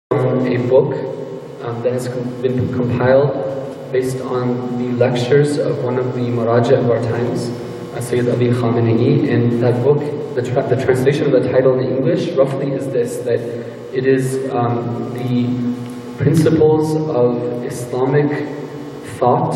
A book that has been compiled based on the lectures of one of the Maraja of our times, Sayyid Ali Khamenei. And that book, the translation of the title in English roughly is this, that it is the principles of Islamic thought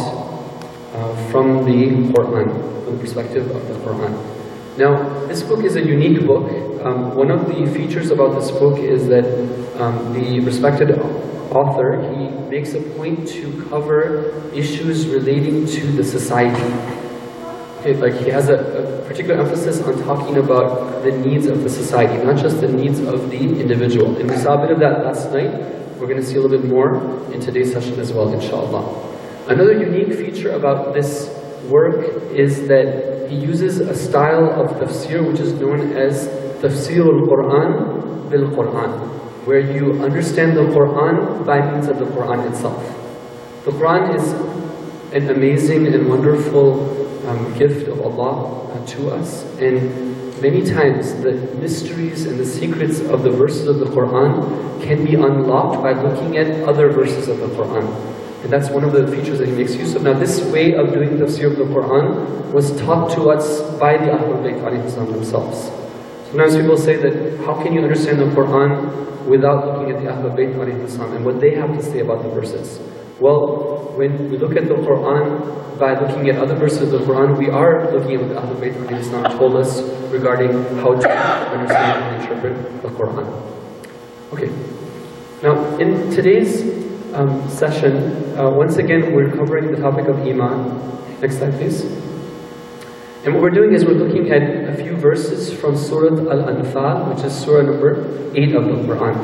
from the Quran, from the perspective of the Quran. Now, this book is a unique book. One of the features about this book is that the respected author, he makes a point to cover issues relating to the society. Okay, like he has a particular emphasis on talking about the needs of the society, not just the needs of the individual. And we saw a bit of that last night. We're going to see a little bit more in today's session as well, inshallah. Another unique feature about this work is that he uses a style of tafsir which is known as Tafsir al-Quran bil-Quran, where you understand the Quran by means of the Quran itself. The Quran is an amazing and wonderful gift of Allah to us, and many times the mysteries and the secrets of the verses of the Quran can be unlocked by looking at other verses of the Quran. And that's one of the features that he makes use of. Now, this way of doing tafsir of the Quran was taught to us by the Ahlul Bayt themselves. Sometimes people say that, how can you understand the Quran without looking at the Ahlul Bayt and what they have to say about the verses? Well, when we look at the Quran by looking at other verses of the Quran, we are looking at what the Ahlul Bayt told us regarding how to understand and interpret the Quran. Okay. Now, in today's session, once again we're covering the topic of Iman. Next slide, please. And what we're doing is we're looking at a few verses from Surah Al-Anfal, which is Surah number 8 of the Quran.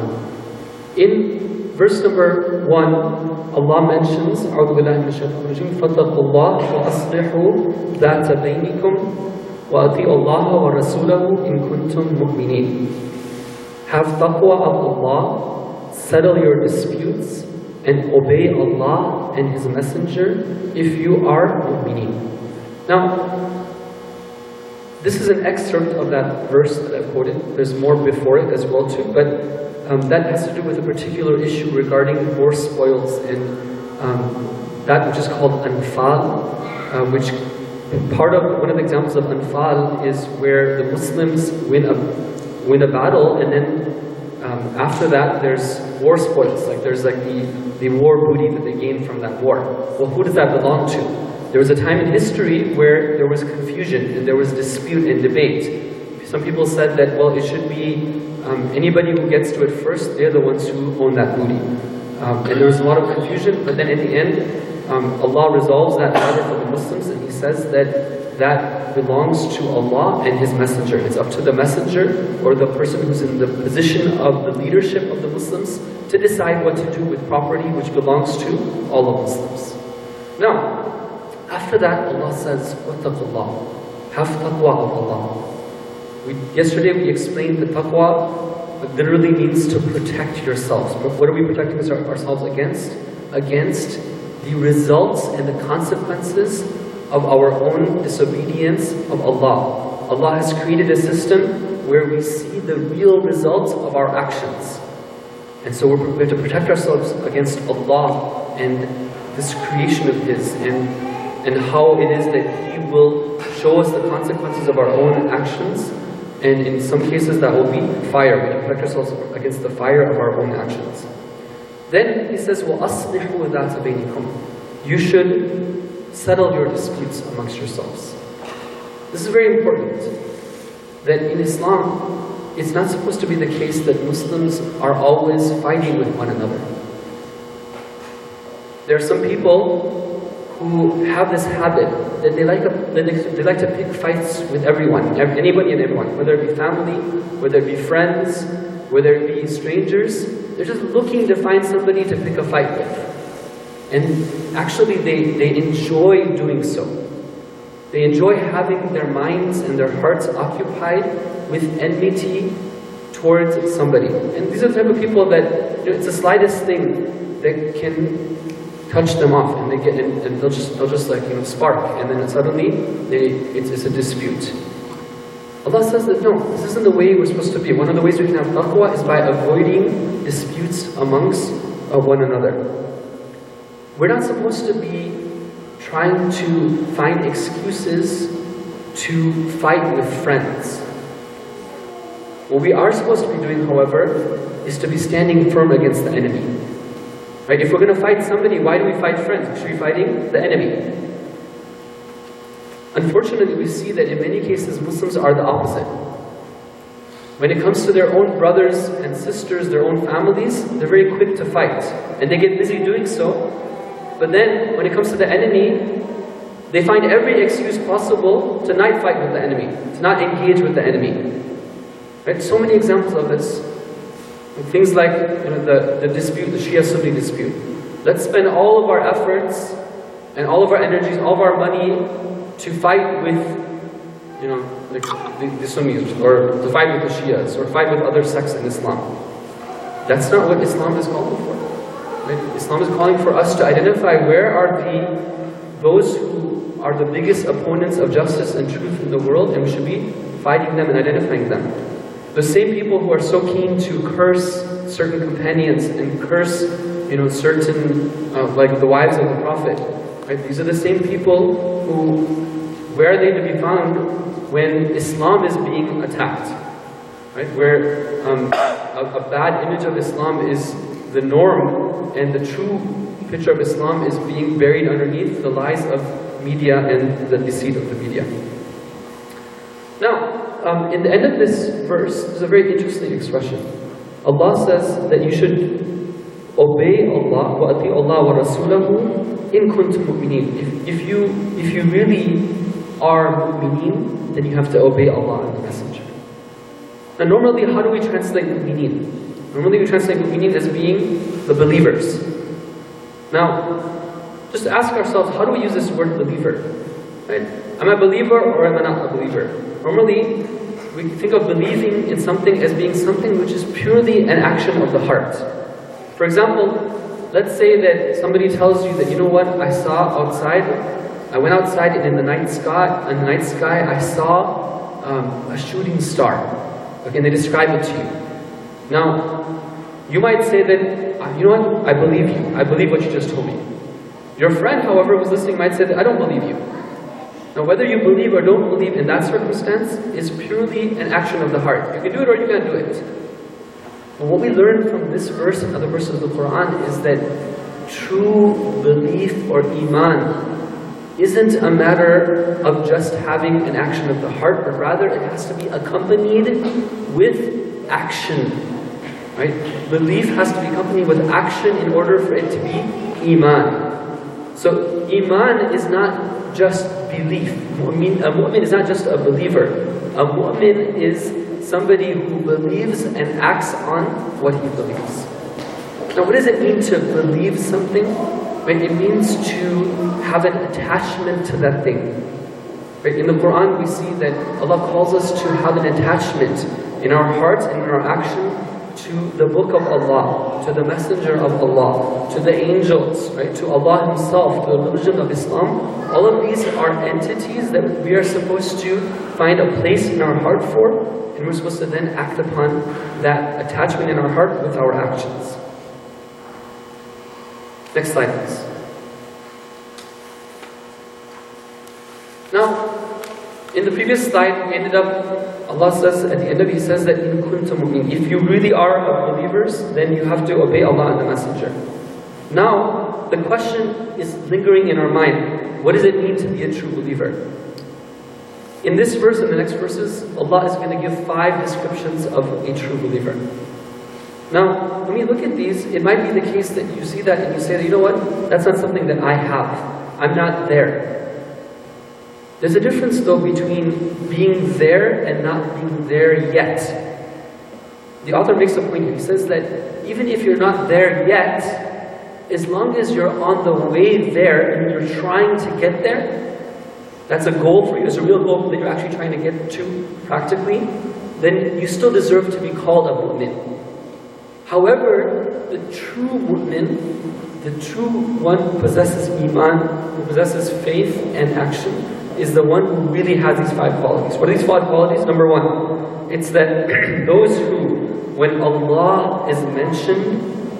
In verse number 1, Allah mentions, أعوذ بالله من الشيطان الرجيم, فَاتَّقُوا اللَّهَ وَأَصْلِحُوا ذَاتَ بَيْنِكُمْ وَأَطِيعُوا اللَّهَ وَرَسُولَهُ إِن كُنتُم مُؤْمِنِينَ. Have taqwa of Allah, settle your disputes, and obey Allah and His Messenger if you are mu'mineen. Now, this is an excerpt of that verse that I've quoted. There's more before it as well too, but that has to do with a particular issue regarding war spoils and that which is called Anfal, which one of the examples of Anfal is where the Muslims win a battle, and then after that there's war spoils, there's the war booty that they gain from that war. Well, who does that belong to? There was a time in history where there was confusion and there was dispute and debate. Some people said that, well, it should be anybody who gets to it first, they're the ones who own that booty. And there was a lot of confusion, but then in the end, Allah resolves that matter for the Muslims, and He says that belongs to Allah and His Messenger. It's up to the Messenger or the person who's in the position of the leadership of the Muslims to decide what to do with property which belongs to all of Muslims. Now, after that, Allah says, وَاتَّقُوا have taqwa of Allah. Yesterday we explained that taqwa literally means to protect yourselves. But what are we protecting ourselves against? Against the results and the consequences of our own disobedience of Allah. Allah has created a system where we see the real results of our actions. And so we have to protect ourselves against Allah and this creation of His, and how it is that He will show us the consequences of our own actions. And in some cases that will be fire. We have to protect ourselves against the fire of our own actions. Then He says, وَأَصْلِحُوا ذَاتَ بَيْنِكُمْ. You should settle your disputes amongst yourselves. This is very important. That in Islam, it's not supposed to be the case that Muslims are always fighting with one another. There are some people who have this habit that they like to pick fights with everyone, anybody and everyone, whether it be family, whether it be friends, whether it be strangers. They're just looking to find somebody to pick a fight with. And actually they enjoy doing so. They enjoy having their minds and their hearts occupied with enmity towards somebody. And these are the type of people that, it's the slightest thing that can touch them off, and they'll just spark, and then suddenly it's a dispute. Allah says that no, this isn't the way we're supposed to be. One of the ways we can have taqwa is by avoiding disputes amongst one another. We're not supposed to be trying to find excuses to fight with friends. What we are supposed to be doing, however, is to be standing firm against the enemy. Right? If we're going to fight somebody, why do we fight friends? We should be fighting the enemy. Unfortunately, we see that in many cases, Muslims are the opposite. When it comes to their own brothers and sisters, their own families, they're very quick to fight. And they get busy doing so. But then, when it comes to the enemy, they find every excuse possible to not fight with the enemy, to not engage with the enemy. Right? So many examples of this. Things like the dispute, the Shia-Sunni dispute. Let's spend all of our efforts and all of our energies, all of our money to fight with the Sunnis, or to fight with the Shias, or fight with other sects in Islam. That's not what Islam is calling for. Right? Islam is calling for us to identify where are those who are the biggest opponents of justice and truth in the world, and we should be fighting them and identifying them. The same people who are so keen to curse certain companions and curse, certain, like the wives of the Prophet. Right? These are the same people who, where are they to be found when Islam is being attacked? Right? Where a bad image of Islam is the norm, and the true picture of Islam is being buried underneath the lies of media and the deceit of the media. Now, in the end of this verse, there's a very interesting expression. Allah says that you should obey Allah, وَأَطِيعُ اللَّهَ وَرَسُولَهُ إِن كُنتُم مُؤْمِنِينَ. If you really are mu'mineen, then you have to obey Allah and the Messenger. Now normally, how do we translate mu'mineen? Normally we translate mu'mineen as being the believers. Now, just ask ourselves, how do we use this word believer? Right? Am I a believer or am I not a believer? Normally, we think of believing in something as being something which is purely an action of the heart. For example, let's say that somebody tells you that, you know what, I went outside and in the night sky I saw a shooting star. Okay, and they describe it to you. Now, you might say that, you know what, I believe you. I believe what you just told me. Your friend, however, who's listening might say that, I don't believe you. Now, whether you believe or don't believe in that circumstance is purely an action of the heart. You can do it or you can't do it. But what we learn from this verse and other verses of the Quran is that true belief or iman isn't a matter of just having an action of the heart, but rather it has to be accompanied with action. Right? Belief has to be accompanied with action in order for it to be iman. So iman is not just belief. A mu'min is not just a believer. A mu'min is somebody who believes and acts on what he believes. Now, what does it mean to believe something? Right? It means to have an attachment to that thing. Right? In the Quran, we see that Allah calls us to have an attachment in our hearts and in our action to the book of Allah, to the messenger of Allah, to the angels, right? To Allah Himself, to the religion of Islam. All of these are entities that we are supposed to find a place in our heart for, and we're supposed to then act upon that attachment in our heart with our actions. Next slide, please. Now, in the previous slide, we ended up, Allah says, at the end of it, He says that in kuntum mu'min, if you really are believers, then you have to obey Allah and the Messenger. Now, the question is lingering in our mind. What does it mean to be a true believer? In this verse and the next verses, Allah is going to give 5 descriptions of a true believer. Now, when we look at these, it might be the case that you see that and you say, you know what, that's not something that I have. I'm not there. There's a difference though between being there and not being there yet. The author makes a point here. He says that even if you're not there yet, as long as you're on the way there and you're trying to get there, that's a goal for you, it's a real goal that you're actually trying to get to practically, then you still deserve to be called a mu'min. However, the true mu'min, the true one who possesses iman, who possesses faith and action, is the one who really has these 5 qualities. What are these 5 qualities? Number 1, it's that those who, when Allah is mentioned,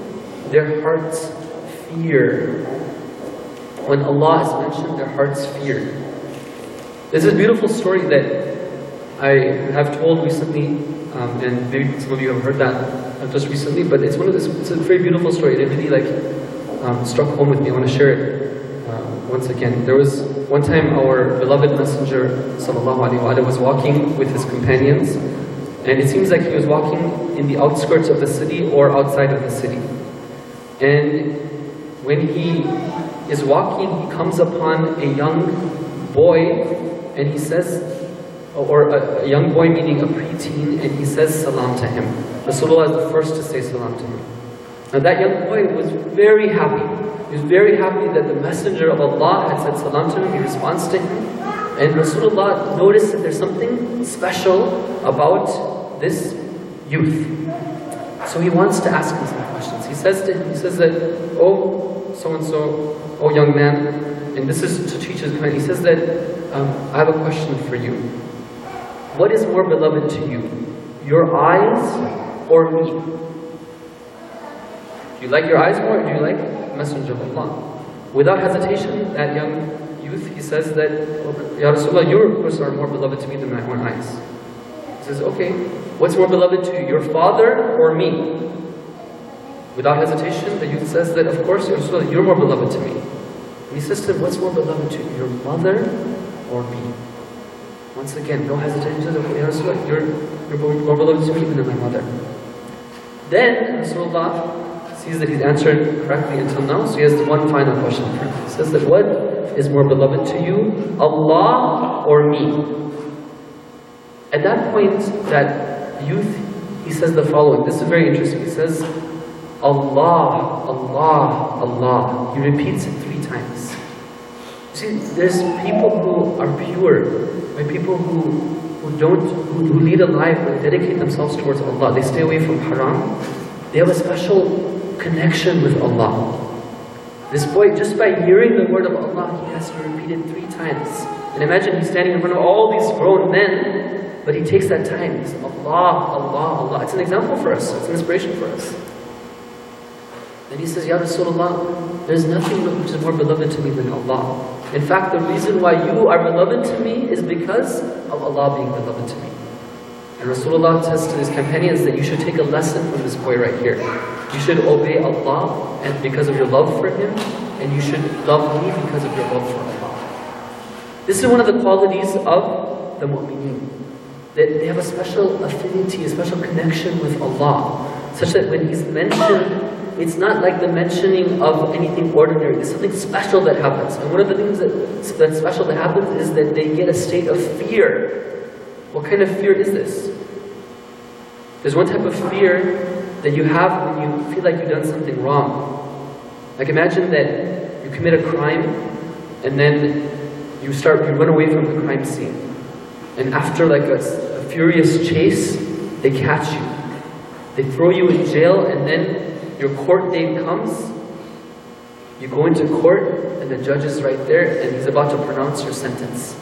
their hearts fear. When Allah is mentioned, their hearts fear. There's a beautiful story that I have told recently, and maybe some of you have heard that just recently, but it's a very beautiful story. It really struck home with me. I want to share it once again. There was one time our beloved Messenger ﷺ was walking with his companions, and it seems like he was walking in the outskirts of the city or outside of the city. And when he is walking, he comes upon a young boy, and he says, or a young boy meaning a preteen, and he says salam to him. Rasulullah is the first to say salam to him. Now that young boy was very happy. He was very happy that the Messenger of Allah had said salam to him. He responds to him. And Rasulullah noticed that there's something special about this youth. So he wants to ask him some questions. He says that, oh, so-and-so, oh young man, and this is to teach his kind. He says that, I have a question for you. What is more beloved to you, your eyes or me? Do you like your eyes more, or do you like the Messenger of Allah? Without hesitation, that young youth, he says that, Ya Rasulullah, you of course are more beloved to me than my own eyes. He says, okay, what's more beloved to you, your father or me? Without hesitation, the youth says that, of course, Ya Rasulullah, you're more beloved to me. And he says to him, what's more beloved to you, your mother or me? Once again, no hesitation. He says, Ya Rasulullah, you're more beloved to me than my mother. Then Rasulullah sees that he's answered correctly until now, so he has one final question for him. He says that, what is more beloved to you, Allah or me? At that point, that youth, he says the following. This is very interesting. He says, Allah, Allah, Allah. He repeats it 3 times. You see, there's people who are pure, right? People who lead a life where they dedicate themselves towards Allah. They stay away from haram. They have a special connection with Allah. This boy, just by hearing the word of Allah, he has to repeat it 3 times. And imagine he's standing in front of all these grown men, but he takes that time. He's Allah, Allah, Allah. It's an example for us. It's an inspiration for us. Then he says, Ya Rasulullah, there's nothing which is more beloved to me than Allah. In fact, the reason why you are beloved to me is because of Allah being beloved to me. And Rasulullah says to his companions that you should take a lesson from this boy right here. You should obey Allah and because of your love for Him, and you should love me because of your love for Allah. This is one of the qualities of the mu'mineen, that they have a special affinity, a special connection with Allah, such that when He's mentioned, it's not like the mentioning of anything ordinary. There's something special that happens. And one of the things that's special that happens is that they get a state of fear. What kind of fear is this? There's one type of fear that you have when you feel like you've done something wrong. Like imagine that you commit a crime and then you run away from the crime scene. And after like a furious chase, they catch you. They throw you in jail, and then your court date comes. You go into court and the judge is right there and he's about to pronounce your sentence.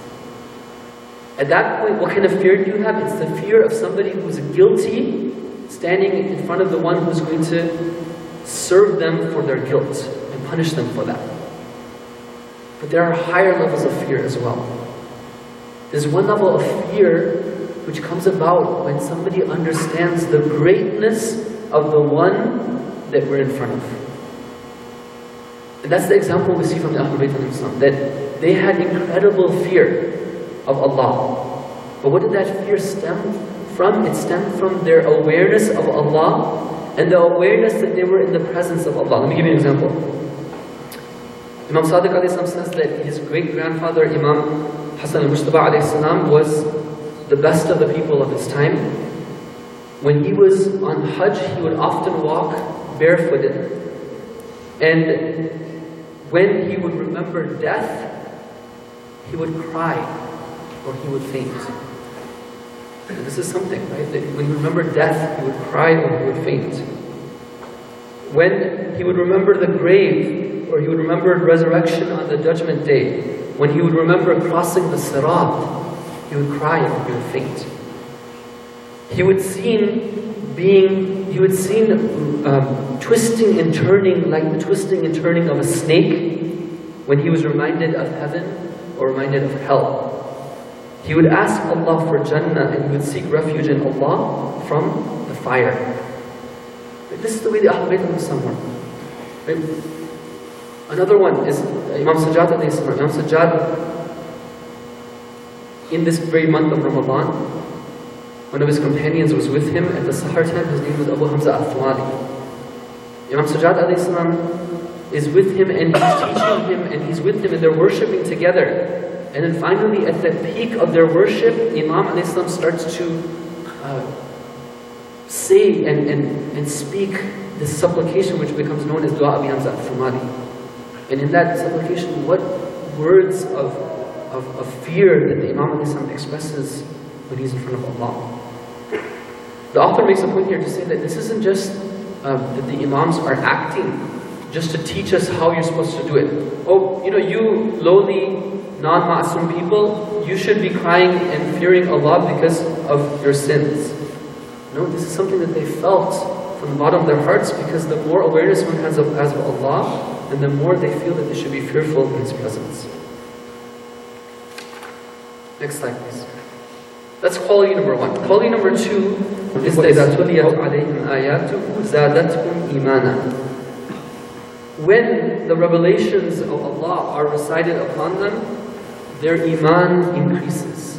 At that point, what kind of fear do you have? It's the fear of somebody who's guilty standing in front of the one who's going to serve them for their guilt and punish them for that. But there are higher levels of fear as well. There's one level of fear which comes about when somebody understands the greatness of the one that we're in front of. And that's the example we see from the Ahlul Bayt al-Islam, that they had incredible fear of Allah. But what did that fear stem from? It stemmed from their awareness of Allah and the awareness that they were in the presence of Allah. Let me give you an example. Imam Sadiq alayhi salam says that his great-grandfather, Imam Hassan al-Mujtaba alayhi salam, was the best of the people of his time. When he was on Hajj, he would often walk barefooted. And when he would remember death, he would cry or he would faint. And this is something, right? That when he would remember death, he would cry or he would faint. When he would remember the grave, or he would remember resurrection on the judgment day, when he would remember crossing the Sirat, he would cry or he would faint. He would see you had seen twisting and turning like the twisting and turning of a snake when he was reminded of heaven or reminded of hell. He would ask Allah for Jannah and he would seek refuge in Allah from the fire. This is the way the Ahlul Bayt al-Islam were. Right? Another one is Imam Sajjad alayhi salam. Imam Sajjad, in this very month of Ramadan, one of his companions was with him at the Sahar time. His name was Abu Hamza al-Thawali. Imam Sajjad alayhi salam is with him and he's teaching him and he's with him and they're worshipping together. And then finally at the peak of their worship, Imam alayhi salam starts to say and speak this supplication which becomes known as Dua Abi Hamza al-Thawali. And in that supplication, what words of fear that the Imam alayhi salam expresses when he's in front of Allah. The author makes a point here to say that this isn't just that the Imams are acting just to teach us how you're supposed to do it. Oh, you lowly, non-ma'asum people, you should be crying and fearing Allah because of your sins. No, this is something that they felt from the bottom of their hearts, because the more awareness one has of Allah, and the more they feel that they should be fearful in His presence. Next slide, please. That's quality number one. Quality number two is وَإِذَا تُلِيَتْ عَلَيْهِمْ آيَاتُهُ زَادَتْهُمْ إِيمَانًا. When the revelations of Allah are recited upon them, their iman increases.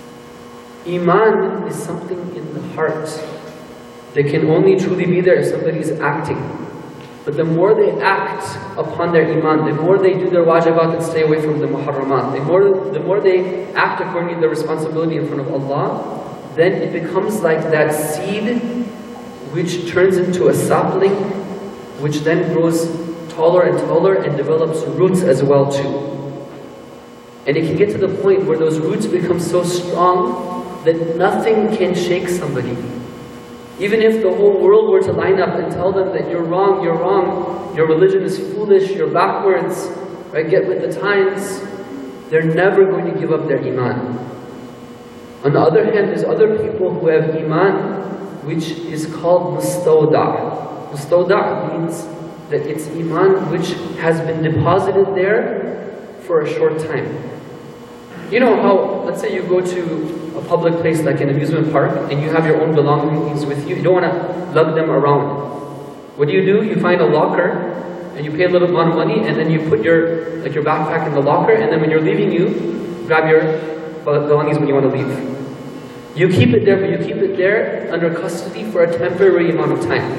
Iman is something in the heart that can only truly be there if somebody is acting. But the more they act upon their iman, the more they do their wajibat and stay away from the muharramat, the more they act according to their responsibility in front of Allah, then it becomes like that seed which turns into a sapling, which then grows taller and taller and develops roots as well too. And it can get to the point where those roots become so strong that nothing can shake somebody. Even if the whole world were to line up and tell them that you're wrong, your religion is foolish, you're backwards, right? Get with the times, they're never going to give up their iman. On the other hand, there's other people who have iman which is called mustawda'. Mustawda' means that it's iman which has been deposited there for a short time. You know how, let's say you go to a public place like an amusement park and you have your own belongings with you. You don't want to lug them around. What do? You find a locker and you pay a little amount of money and then you put your backpack in the locker, and then when you're leaving you grab your belongings when you want to leave. You keep it there, but you keep it there under custody for a temporary amount of time.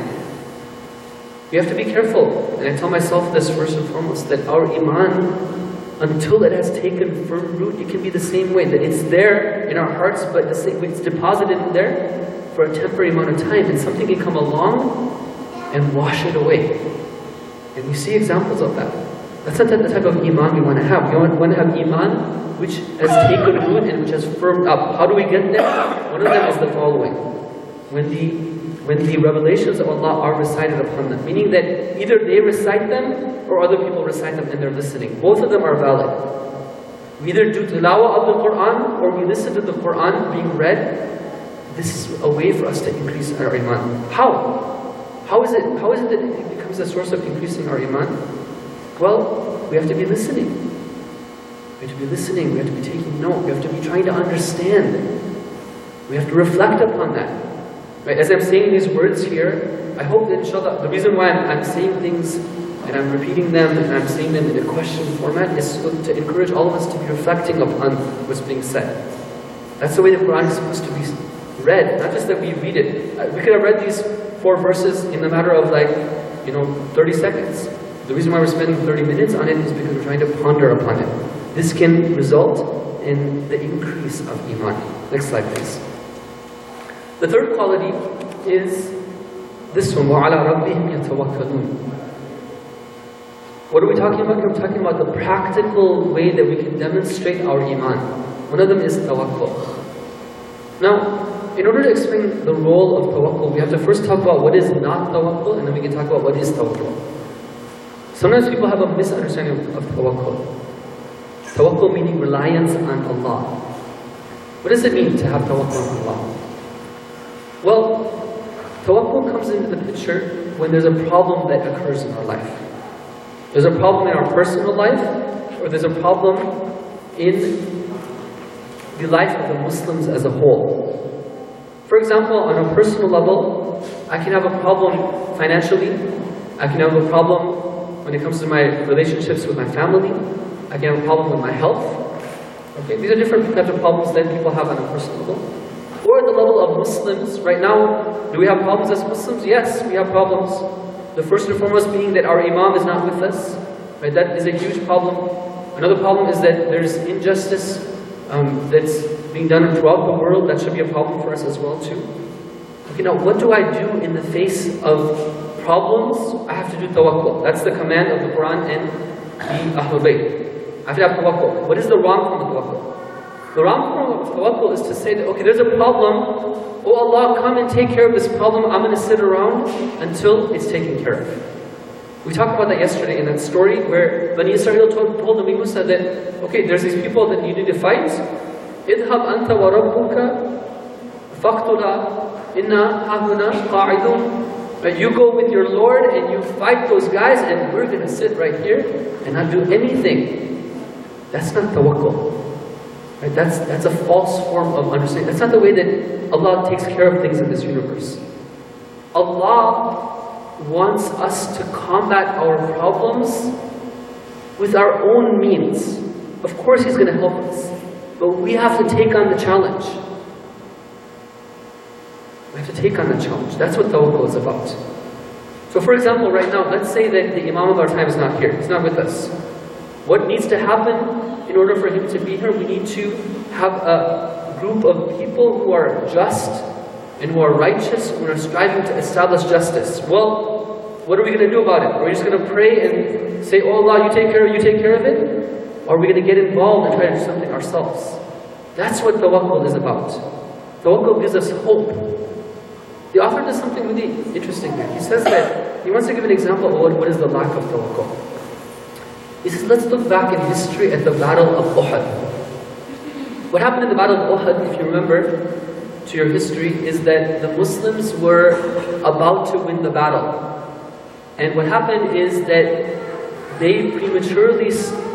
We have to be careful, and I tell myself this first and foremost, that our iman, until it has taken firm root, it can be the same way, that it's there in our hearts, but it's deposited in there for a temporary amount of time, and something can come along and wash it away. And we see examples of that. That's not the type of iman we want to have. We want to have iman which has taken root and which has firmed up. How do we get there? One of them is the following. When the revelations of Allah are recited upon them, meaning that either they recite them or other people recite them and they're listening. Both of them are valid. We either do tilawah of the Quran or we listen to the Quran being read. This is a way for us to increase our iman. How? How is it that it becomes a source of increasing our iman? Well, we have to be listening. We have to be listening. We have to be taking note. We have to be trying to understand. We have to reflect upon that. Right? As I'm saying these words here, I hope that inshallah, the reason why I'm saying things and I'm repeating them and I'm saying them in a question format is to encourage all of us to be reflecting upon what's being said. That's the way the Quran is supposed to be read, not just that we read it. We could have read these 4 verses in a matter of 30 seconds. The reason why we're spending 30 minutes on it is because we're trying to ponder upon it. This can result in the increase of iman. Next slide, please. The third quality is this one, وَعَلَىٰ رَبِّهِمْ يَتَوَكَّلُونَ. What are we talking about here? We're talking about the practical way that we can demonstrate our iman. One of them is tawakkul. Now, in order to explain the role of tawakkul, we have to first talk about what is not tawakkul, and then we can talk about what is tawakkul. Sometimes people have a misunderstanding of tawakkul. Tawakkul meaning reliance on Allah. What does it mean to have tawakkul on Allah? Well, tawakkul comes into the picture when there's a problem that occurs in our life. There's a problem in our personal life, or there's a problem in the life of the Muslims as a whole. For example, on a personal level, I can have a problem financially. I can have a problem when it comes to my relationships with my family. I can have a problem with my health. Okay, these are different types of problems that people have on a personal level. Or at the level of Muslims, right now, do we have problems as Muslims? Yes, we have problems. The first and foremost being that our Imam is not with us. Right? That is a huge problem. Another problem is that there's injustice that's being done throughout the world. That should be a problem for us as well too. Okay, now what do I do in the face of problems? I have to do tawakkul. That's the command of the Quran and the Ahlul Bayt. I have to have tawakkul. What is the wrong form of tawakkul? The wrong form of tawakkul is to say that, okay, there's a problem. Oh Allah, come and take care of this problem. I'm going to sit around until it's taken care of. We talked about that yesterday in that story where Bani Israel told Nabi Musa that, okay, there's these people that you need to fight. اذهب أنت وربك فاقتلا إنا هاهنا قاعدون. Right, you go with your Lord and you fight those guys, and we're going to sit right here and not do anything. That's not tawakkul. Right? That's a false form of understanding. That's not the way that Allah takes care of things in this universe. Allah wants us to combat our problems with our own means. Of course He's going to help us, but we have to take on the challenge. We have to take on the challenge. That's what tawakkul is about. So for example, right now, let's say that the Imam of our time is not here. He's not with us. What needs to happen in order for him to be here? We need to have a group of people who are just and who are righteous, who are striving to establish justice. Well, what are we going to do about it? Are we just going to pray and say, oh Allah, you take care of it? Or are we going to get involved and try to do something ourselves? That's what tawakkul is about. Tawakkul gives us hope. The author does something really interesting here. He says that, he wants to give an example of what is the lack of tawakkul. He says, let's look back in history at the Battle of Uhud. What happened in the Battle of Uhud, if you remember, to your history, is that the Muslims were about to win the battle. And what happened is that they prematurely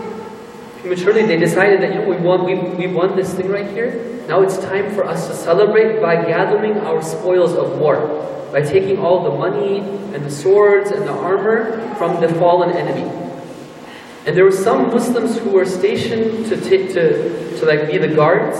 they decided that, you know, we won this thing right here. Now it's time for us to celebrate by gathering our spoils of war, by taking all the money and the swords and the armor from the fallen enemy. And there were some Muslims who were stationed to be the guards.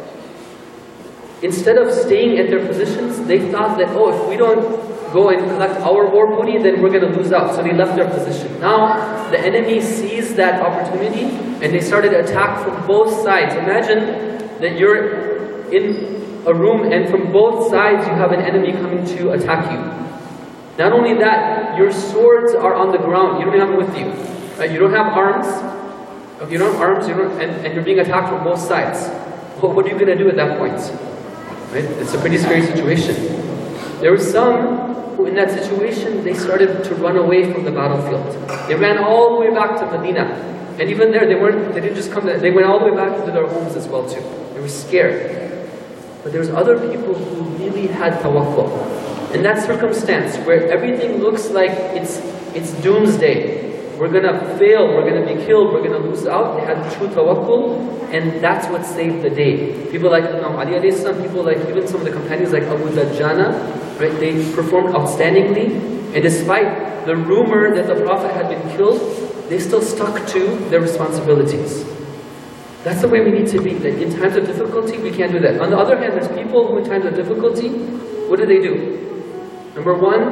Instead of staying at their positions, they thought that, oh, if we don't go and collect our war booty, then we're going to lose out. So they left their position. Now, the enemy seized that opportunity and they started to attack from both sides. Imagine that you're in a room and from both sides you have an enemy coming to attack you. Not only that, your swords are on the ground. You don't have them with you. Right? You don't have arms. If you don't have arms, and you're being attacked from both sides. What are you going to do at that point? Right? It's a pretty scary situation. There were some who in that situation, they started to run away from the battlefield. They ran all the way back to Medina. And even there, they didn't just come there, they went all the way back into their homes as well too. They were scared. But there's other people who really had tawakkul. In that circumstance, where everything looks like it's doomsday, we're going to fail, we're going to be killed, we're going to lose out, they had true tawakkul, and that's what saved the day. People like Imam Ali alayhi salam, people like even some of the companions like Abu Dajjana, right, they performed outstandingly, and despite the rumor that the Prophet had been killed, they still stuck to their responsibilities. That's the way we need to be, that in times of difficulty, we can't do that. On the other hand, there's people who in times of difficulty, what do? Number one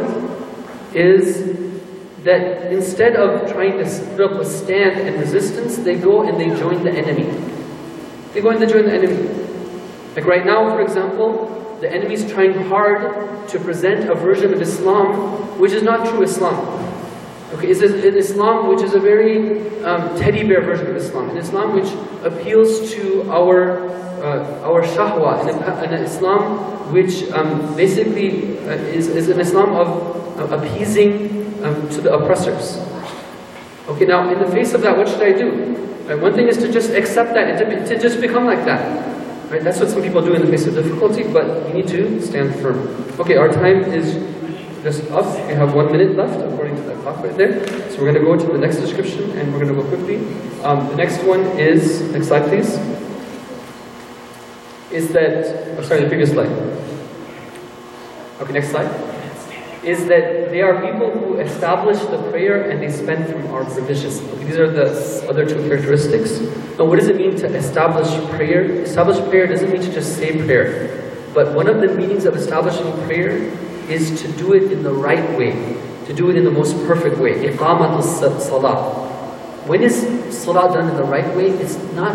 is that instead of trying to put up a stand and resistance, they go and they join the enemy. They go and they join the enemy. Like right now, for example, the enemy is trying hard to present a version of Islam which is not true Islam. Okay, it's an Islam which is a very teddy bear version of Islam, an Islam which appeals to our shahwa, an Islam which basically is an Islam of appeasing to the oppressors. Okay, now in the face of that, what should I do? Right, one thing is to just accept that and to just become like that. Right, that's what some people do in the face of difficulty, but you need to stand firm. Okay, our time is just us. We have 1 minute left according to that clock right there. So we're going to go to the next description and we're going to go quickly. The next one is, next slide please, is that, the previous slide. Okay, next slide. Is that they are people who establish the prayer and they spend from our provisions. Okay, these are the other two characteristics. Now what does it mean to establish prayer? Establish prayer doesn't mean to just say prayer. But one of the meanings of establishing prayer is to do it in the right way, to do it in the most perfect way. Iqamatus salah. When is salah done in the right way? It's not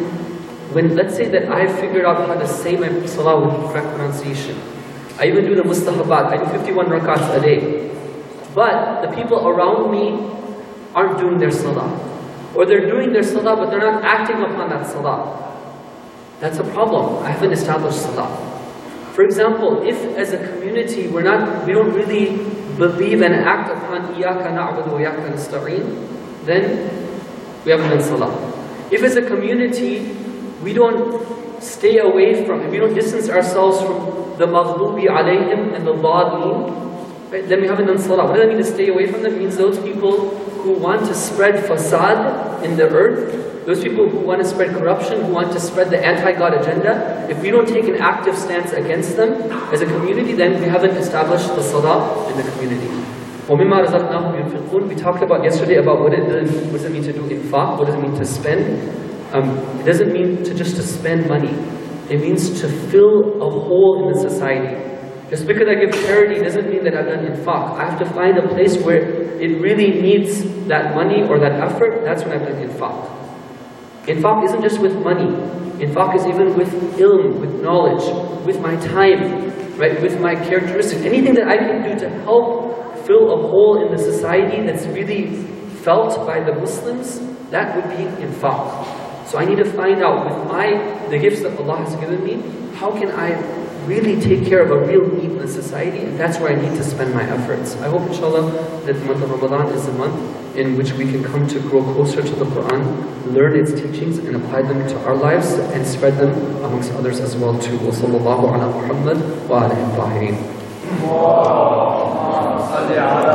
when let's say that I figured out how to say my salah with the correct pronunciation. I even do the mustahabat. I do 51 rakats a day. But the people around me aren't doing their salah. Or they're doing their salah but they're not acting upon that salah. That's a problem. I haven't established salah. For example, if as a community we don't really believe and act upon Iyaka na'budu wa Iyaka nasta'een, then we haven't done salah. If as a community we don't stay away from, if we don't distance ourselves from the maghdubi alayhim and the dhalleen, right, then we haven't done salah. What does that mean to stay away from them? It means those people who want to spread fasad in the earth, those people who want to spread corruption, who want to spread the anti-God agenda, if we don't take an active stance against them as a community, then we haven't established the salah in the community. وَمِمَّا رَزَقْنَاهُمْ يُنْفِقُونَ. We talked about yesterday about what does it mean to do infaq, what does it mean to spend. It doesn't mean to spend money. It means to fill a hole in the society. Just because I give charity doesn't mean that I've done infaq. I have to find a place where it really needs that money or that effort. That's when I've done infaq. Infaq isn't just with money. Infaq is even with ilm, with knowledge, with my time, right? With my characteristics. Anything that I can do to help fill a hole in the society that's really felt by the Muslims, that would be infaq. So I need to find out with the gifts that Allah has given me, how can I really take care of a real need in the society? And that's where I need to spend my efforts. I hope inshallah that the month of Ramadan is a month in which we can come to grow closer to the Quran, learn its teachings and apply them to our lives and spread them amongst others as well too. Wa sallallahu ala Muhammad wa alihi al-tahirin.